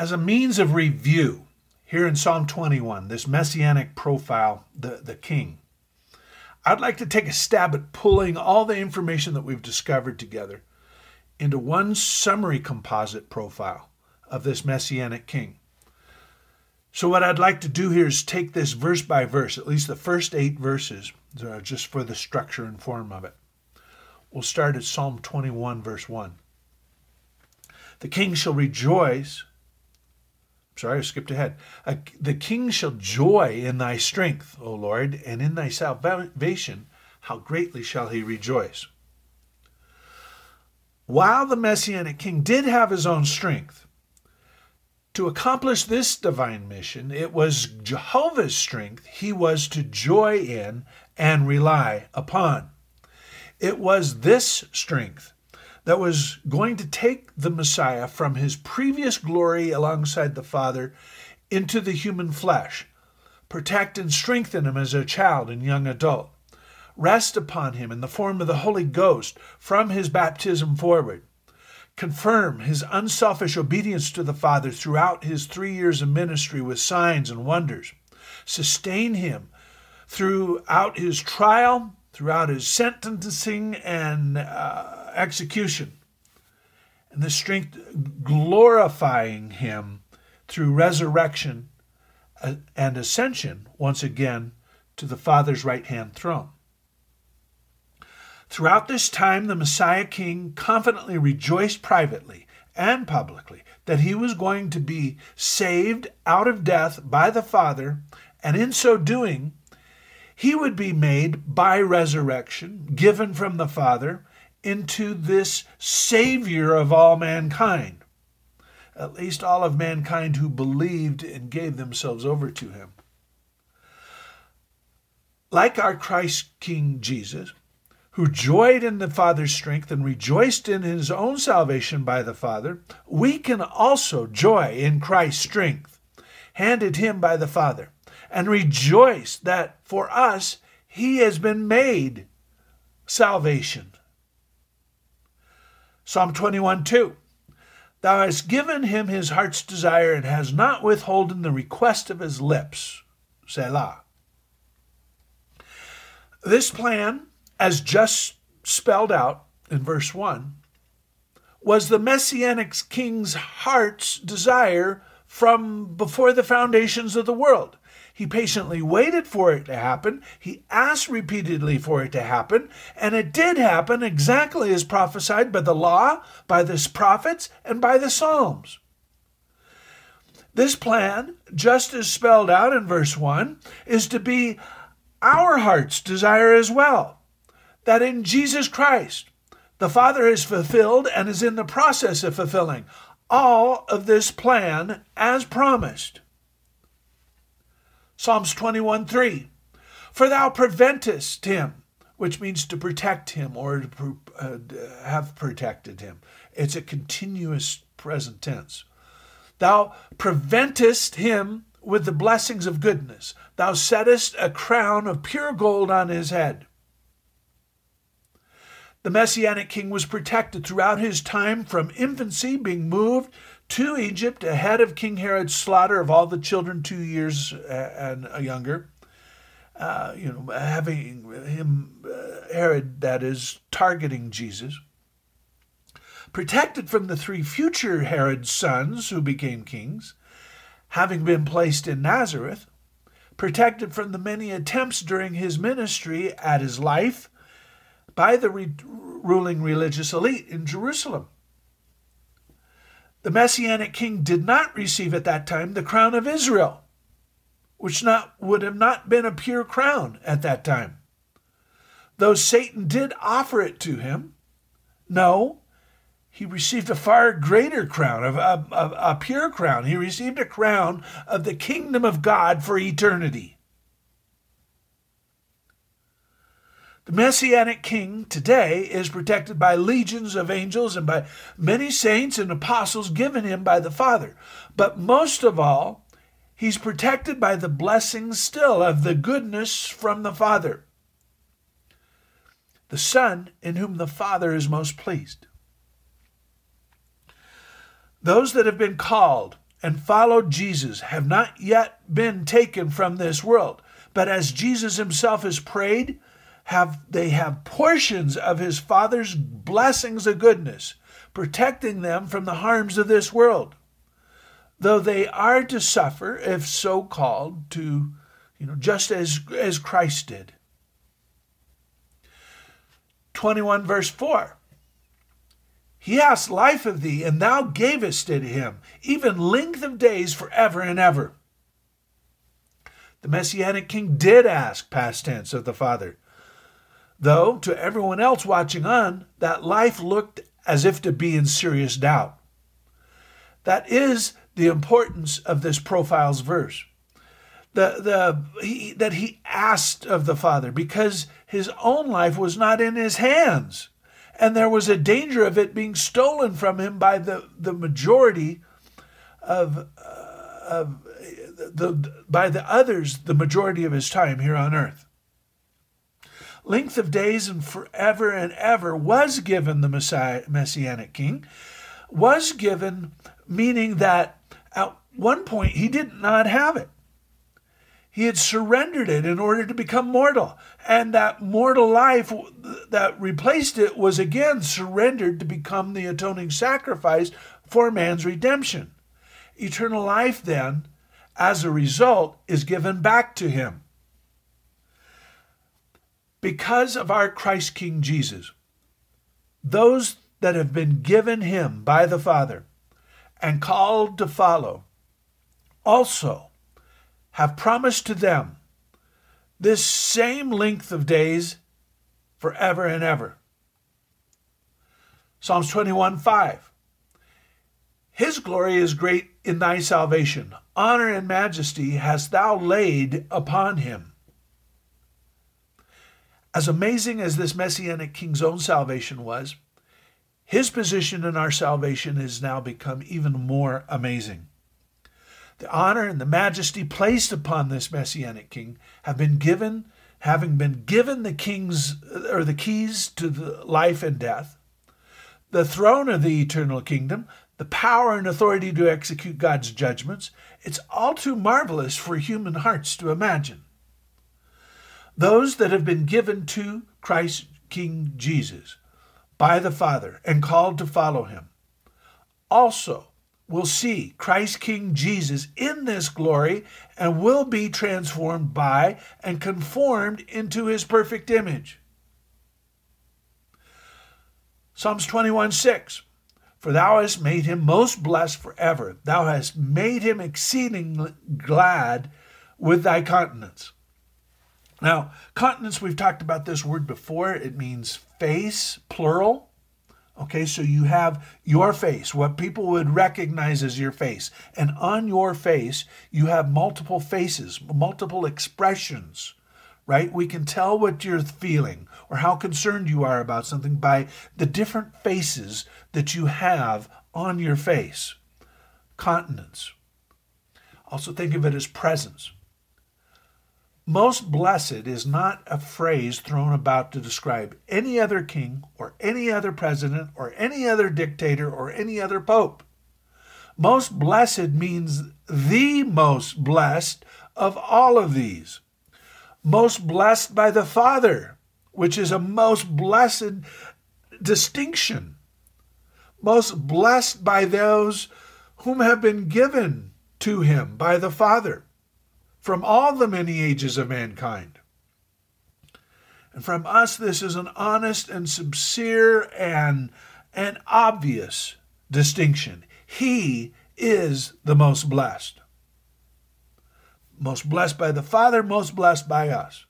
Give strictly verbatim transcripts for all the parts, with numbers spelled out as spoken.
As a means of review, here in Psalm twenty-one, this messianic profile, the, the king, I'd like to take a stab at pulling all the information that we've discovered together into one summary composite profile of this messianic king. So what I'd like to do here is take this verse by verse, at least the first eight verses, uh, just for the structure and form of it. We'll start at Psalm twenty-one, verse one. The king shall rejoice. Sorry, I skipped ahead. Uh, the king shall joy in thy strength, O Lord, and in thy salvation, how greatly shall he rejoice. While the Messianic king did have his own strength, to accomplish this divine mission, it was Jehovah's strength he was to joy in and rely upon. It was this strength that was going to take the Messiah from his previous glory alongside the Father into the human flesh, protect and strengthen him as a child and young adult, rest upon him in the form of the Holy Ghost from his baptism forward, confirm his unselfish obedience to the Father throughout his three years of ministry with signs and wonders, sustain him throughout his trial, throughout his sentencing and uh, execution, and the strength glorifying him through resurrection and ascension once again to the Father's right-hand throne. Throughout this time, the Messiah King confidently rejoiced privately and publicly that he was going to be saved out of death by the Father, and in so doing, he would be made by resurrection, given from the Father, into this Savior of all mankind, at least all of mankind who believed and gave themselves over to him. Like our Christ King Jesus, who joyed in the Father's strength and rejoiced in his own salvation by the Father, we can also joy in Christ's strength, handed him by the Father, and rejoice that for us he has been made salvation. Psalm twenty-one, two. Thou hast given him his heart's desire and has not withholden the request of his lips. Selah. This plan, as just spelled out in verse one, was the Messianic king's heart's desire from before the foundations of the world. He patiently waited for it to happen. He asked repeatedly for it to happen, and it did happen exactly as prophesied by the law, by the prophets, and by the Psalms. This plan, just as spelled out in verse one, is to be our heart's desire as well, that in Jesus Christ, the Father has fulfilled and is in the process of fulfilling all of this plan as promised. Psalms twenty-one, three. For thou preventest him, which means to protect him or to uh, have protected him. It's a continuous present tense. Thou preventest him with the blessings of goodness. Thou settest a crown of pure gold on his head. The Messianic king was protected throughout his time from infancy, being moved to Egypt ahead of King Herod's slaughter of all the children two years and younger. Uh, you know, having him, uh, Herod, that is, targeting Jesus. Protected from the three future Herod's sons who became kings, having been placed in Nazareth. Protected from the many attempts during his ministry at his life by the re- ruling religious elite in Jerusalem. The Messianic king did not receive at that time the crown of Israel, which not, would have not been a pure crown at that time. Though Satan did offer it to him, no, he received a far greater crown, of a, a, a pure crown. He received a crown of the kingdom of God for eternity. The Messianic king today is protected by legions of angels and by many saints and apostles given him by the Father. But most of all, he's protected by the blessings still of the goodness from the Father, the Son in whom the Father is most pleased. Those that have been called and followed Jesus have not yet been taken from this world, but as Jesus himself has prayed, have they have portions of his Father's blessings of goodness, protecting them from the harms of this world, though they are to suffer, if so called, to, you know, just as, as Christ did. twenty-one verse four. He asked life of thee, and thou gavest it him, even length of days forever and ever. The Messianic King did ask, past tense, of the Father, though to everyone else watching on, that life looked as if to be in serious doubt. That is the importance of this profiles verse. The, the, he, that he asked of the Father, because his own life was not in his hands, and there was a danger of it being stolen from him by the, the majority of, uh, of the, by the others, the majority of his time here on earth. Length of days and forever and ever was given the Messiah, Messianic King, was given, meaning that at one point he did not have it. He had surrendered it in order to become mortal, and that mortal life that replaced it was again surrendered to become the atoning sacrifice for man's redemption. Eternal life then, as a result, is given back to him. Because of our Christ King Jesus, those that have been given him by the Father and called to follow also have promised to them this same length of days forever and ever. Psalms twenty-one five. His glory is great in thy salvation. Honor and majesty hast thou laid upon him. As amazing as this Messianic King's own salvation was, his position in our salvation has now become even more amazing. The honor and the majesty placed upon this Messianic King have been given, having been given the king's or the keys to the life and death, the throne of the eternal kingdom, the power and authority to execute God's judgments. It's all too marvelous for human hearts to imagine. Those that have been given to Christ King Jesus by the Father and called to follow him also will see Christ King Jesus in this glory and will be transformed by and conformed into his perfect image. Psalms twenty-one six. For thou hast made him most blessed forever. Thou hast made him exceeding glad with thy countenance. Now, countenance, we've talked about this word before. It means face, plural. Okay, so you have your face, what people would recognize as your face. And on your face, you have multiple faces, multiple expressions, right? We can tell what you're feeling or how concerned you are about something by the different faces that you have on your face. Countenance. Also think of it as presence. Most blessed is not a phrase thrown about to describe any other king or any other president or any other dictator or any other pope. Most blessed means the most blessed of all of these. Most blessed by the Father, which is a most blessed distinction. Most blessed by those whom have been given to him by the Father, from all the many ages of mankind. And from us, this is an honest and sincere and, and obvious distinction. He is the most blessed. Most blessed by the Father, most blessed by us.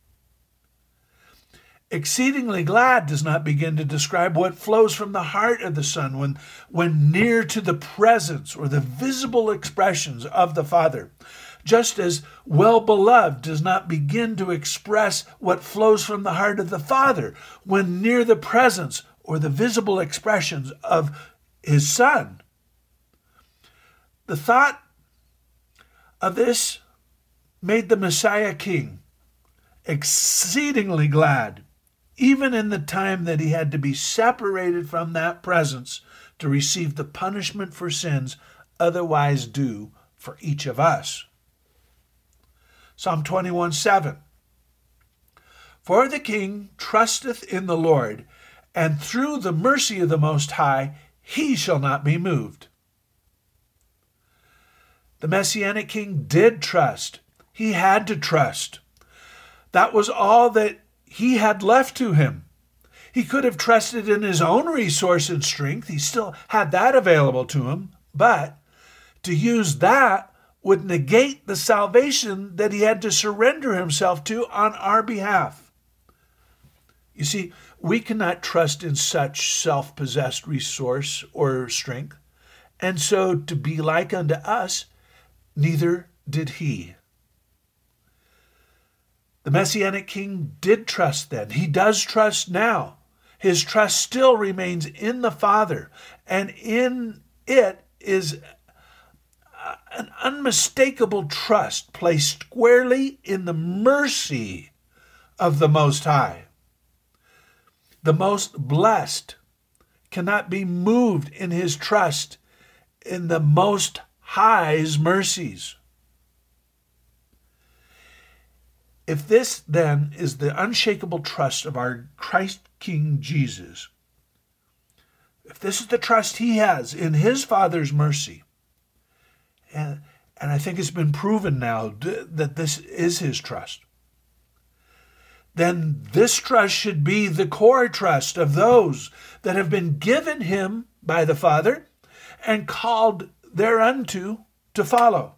Exceedingly glad does not begin to describe what flows from the heart of the Son when, when near to the presence or the visible expressions of the Father. Just as well-beloved does not begin to express what flows from the heart of the Father when near the presence or the visible expressions of his Son. The thought of this made the Messiah King exceedingly glad, even in the time that he had to be separated from that presence to receive the punishment for sins otherwise do for each of us. Psalm twenty-one seven. For the king trusteth in the Lord, and through the mercy of the Most High he shall not be moved. The Messianic king did trust. He had to trust. That was all that he had left to him. He could have trusted in his own resource and strength. He still had that available to him. But to use that would negate the salvation that he had to surrender himself to on our behalf. You see, we cannot trust in such self-possessed resource or strength. And so to be like unto us, neither did he. The Messianic king did trust then. He does trust now. His trust still remains in the Father, and in it is an unmistakable trust placed squarely in the mercy of the Most High. The most blessed cannot be moved in his trust in the Most High's mercies. If this, then, is the unshakable trust of our Christ King Jesus, if this is the trust he has in his Father's mercy, and, and I think it's been proven now that this is his trust, then this trust should be the core trust of those that have been given him by the Father and called thereunto to follow.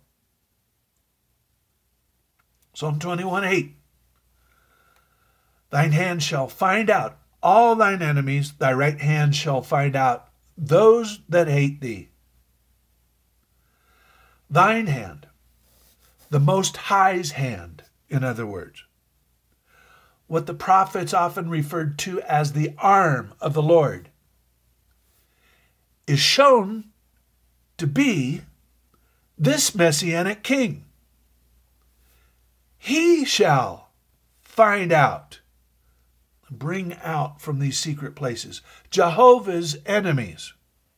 Psalm twenty-one eight. Thine hand shall find out all thine enemies, thy right hand shall find out those that hate thee. Thine hand, the Most High's hand, in other words. What the prophets often referred to as the arm of the Lord, is shown to be this Messianic king. He shall find out, bring out from these secret places, Jehovah's enemies.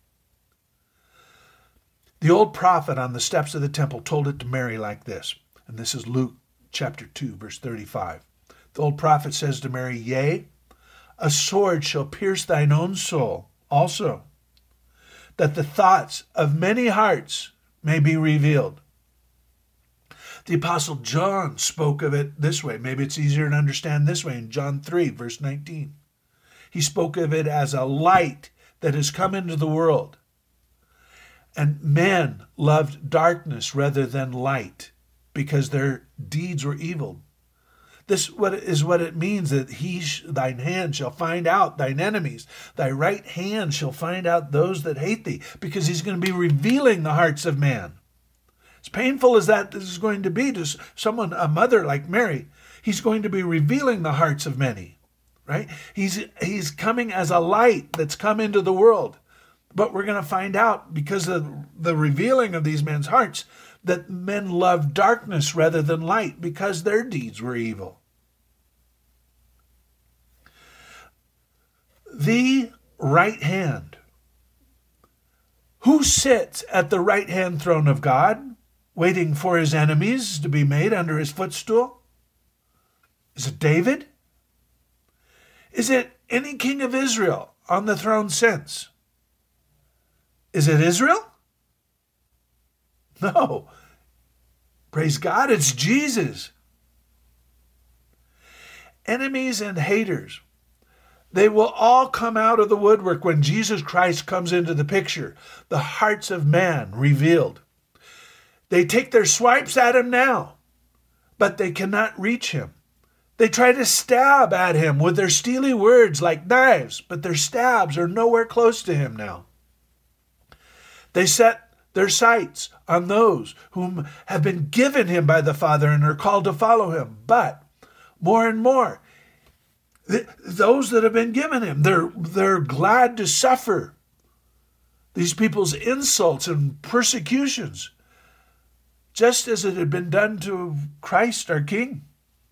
The old prophet on the steps of the temple told it to Mary like this, and this is Luke chapter two, verse thirty-five. The old prophet says to Mary, Yea, a sword shall pierce thine own soul also, that the thoughts of many hearts may be revealed. The Apostle John spoke of it this way. Maybe it's easier to understand this way in John three, verse nineteen. He spoke of it as a light that has come into the world. And men loved darkness rather than light because their deeds were evil. This what is what it means that he, thine hand shall find out thine enemies. Thy right hand shall find out those that hate thee, because he's going to be revealing the hearts of man. As painful as that is going to be to someone, a mother like Mary, he's going to be revealing the hearts of many, right? He's, he's coming as a light that's come into the world. But we're going to find out, because of the revealing of these men's hearts, that men loved darkness rather than light because their deeds were evil. The right hand. Who sits at the right hand throne of God, waiting for his enemies to be made under his footstool? Is it David? Is it any king of Israel on the throne since? Is it Israel? No. Praise God, it's Jesus. Enemies and haters, they will all come out of the woodwork when Jesus Christ comes into the picture. The hearts of man revealed. They take their swipes at him now, but they cannot reach him. They try to stab at him with their steely words like knives, but their stabs are nowhere close to him now. They set their sights on those whom have been given him by the Father and are called to follow him. But more and more, th- those that have been given him, they're, they're glad to suffer these people's insults and persecutions, just as it had been done to Christ our King.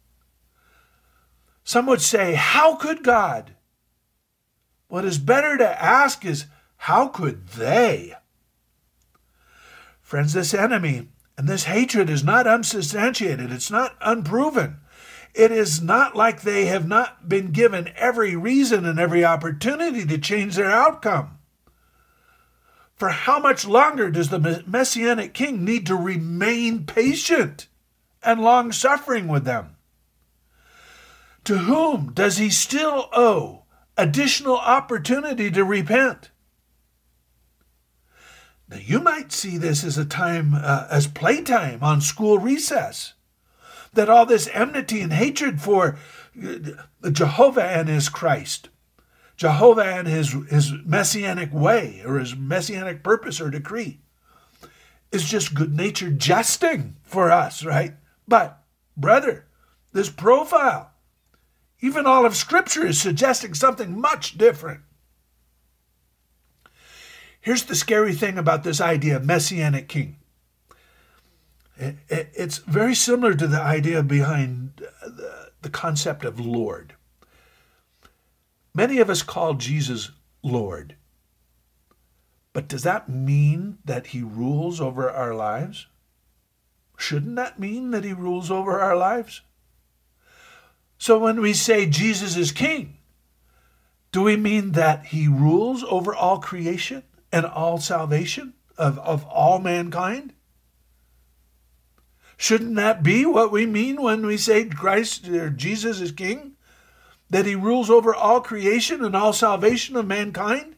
Some would say, how could God? What is better to ask is, how could they? Friends, this enemy and this hatred is not unsubstantiated. It's not unproven. It is not like they have not been given every reason and every opportunity to change their outcome. For how much longer does the Messianic King need to remain patient and long-suffering with them? To whom does he still owe additional opportunity to repent? Now, you might see this as a time, uh, as playtime on school recess, that all this enmity and hatred for Jehovah and his Christ, Jehovah and his, his messianic way or his messianic purpose or decree is just good-natured jesting for us, right? But, brother, this profile, even all of Scripture is suggesting something much different. Here's the scary thing about this idea of Messianic King. It's very similar to the idea behind the concept of Lord. Many of us call Jesus Lord. But does that mean that he rules over our lives? Shouldn't that mean that he rules over our lives? So when we say Jesus is King, do we mean that he rules over all creation and all salvation of, of all mankind? Shouldn't that be what we mean when we say Christ or Jesus is King? That he rules over all creation and all salvation of mankind?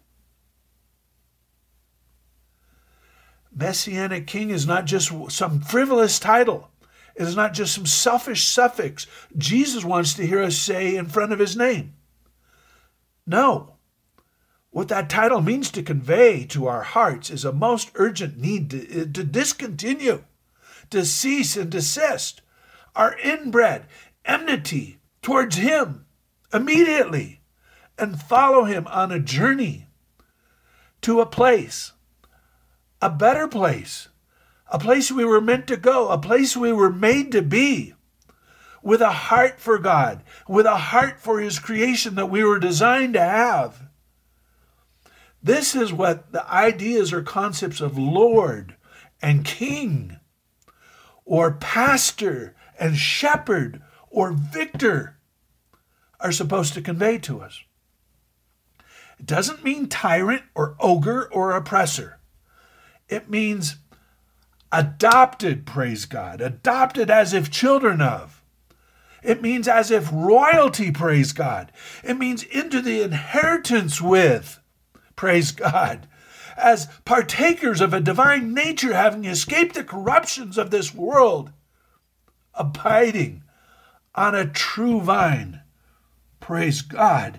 Messianic King is not just some frivolous title. It is not just some selfish suffix Jesus wants to hear us say in front of his name. No. What that title means to convey to our hearts is a most urgent need to, to discontinue, to cease and desist our inbred enmity towards him immediately and follow him on a journey to a place, a better place, a place we were meant to go, a place we were made to be, with a heart for God, with a heart for his creation that we were designed to have. This is what the ideas or concepts of Lord and King, or pastor and shepherd or victor are supposed to convey to us. It doesn't mean tyrant or ogre or oppressor. It means adopted, praise God, adopted as if children of. It means as if royalty, praise God. It means into the inheritance with, praise God, as partakers of a divine nature, having escaped the corruptions of this world, abiding on a true vine, praise God.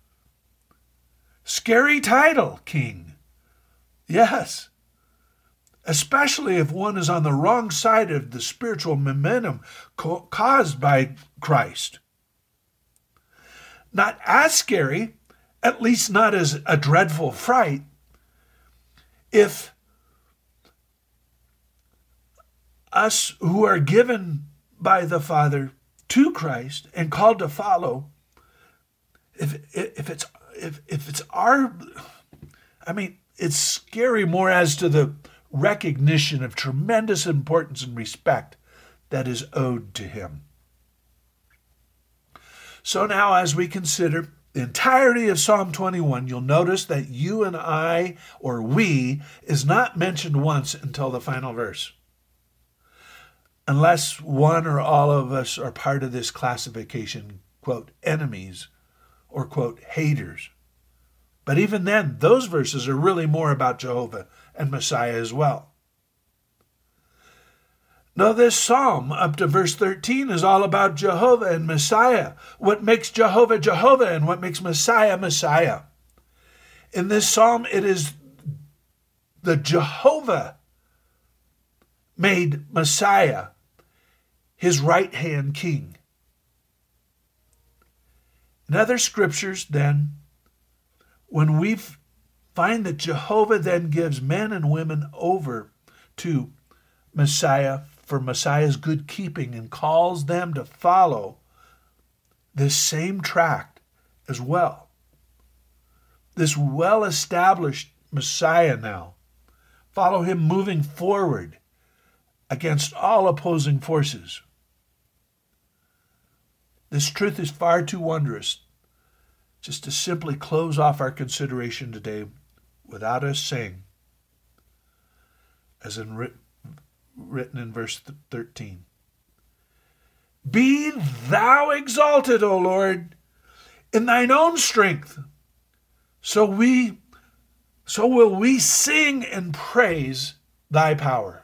Scary title, King. Yes. Especially if one is on the wrong side of the spiritual momentum co- caused by Christ. Not as scary, at least not as a dreadful fright, if us who are given by the Father to Christ and called to follow, if if it's if if it's our, I mean, it's scary more as to the recognition of tremendous importance and respect that is owed to him. So now, as we consider the entirety of Psalm twenty-one, you'll notice that you and I, or we, is not mentioned once until the final verse. Unless one or all of us are part of this classification, quote, enemies, or quote, haters. But even then, those verses are really more about Jehovah and Messiah as well. Now, this psalm up to verse thirteen is all about Jehovah and Messiah. What makes Jehovah Jehovah and what makes Messiah Messiah. In this psalm, it is the Jehovah made Messiah his right-hand king. In other scriptures, then, when we find that Jehovah then gives men and women over to Messiah for Messiah's good keeping and calls them to follow this same tract as well. This well-established Messiah now, Follow him moving forward against all opposing forces. This truth is far too wondrous just to simply close off our consideration today without us saying, as in writ- written in verse thirteen, "Be thou exalted, O Lord, in thine own strength, so we, so will we sing and praise thy power."